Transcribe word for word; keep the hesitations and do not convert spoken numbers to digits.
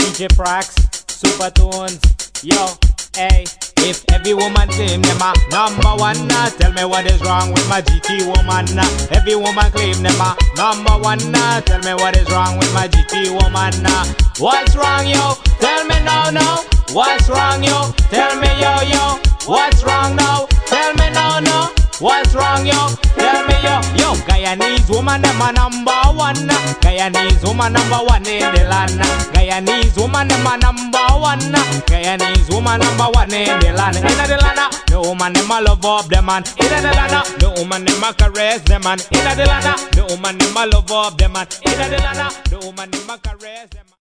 D J Prax, Supertones, yo, hey. If every woman claim them a number one, uh, tell me what is wrong with my G T woman. Uh. Every woman claim them a number one, uh, tell me what is wrong with my G T woman. Uh. What's wrong, yo? Tell me now, no. What's wrong, yo? Tell me, yo, yo. What's wrong now? Tell me now, no. What's wrong, yo? Tell me, yo. Yo, Guyanese woman, them a number one. Guyanese woman, number one in the land. Guyanese woman, them a number one. Guyanese woman, number one in the land. In the land, the woman, them a love up them man. In the land, the woman, them a caress them man. In the land, the woman, them a love up them man. In the land, the woman, them a caress them man.